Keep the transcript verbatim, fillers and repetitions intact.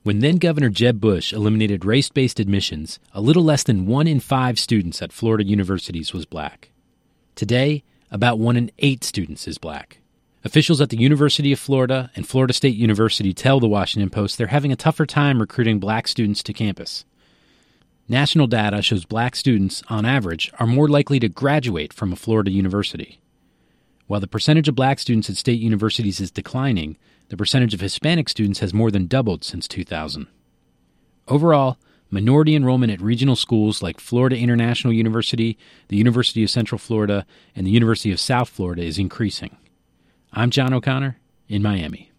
When then-Governor Jeb Bush eliminated race-based admissions, a little less than one in five students at Florida universities was black. Today, about one in eight students is black. Officials at the University of Florida and Florida State University tell the Washington Post they're having a tougher time recruiting black students to campus. National data shows black students, on average, are more likely to graduate from a Florida university. While the percentage of black students at state universities is declining, the percentage of Hispanic students has more than doubled since two thousand. Overall, minority enrollment at regional schools like Florida International University, the University of Central Florida, and the University of South Florida is increasing. I'm John O'Connor in Miami.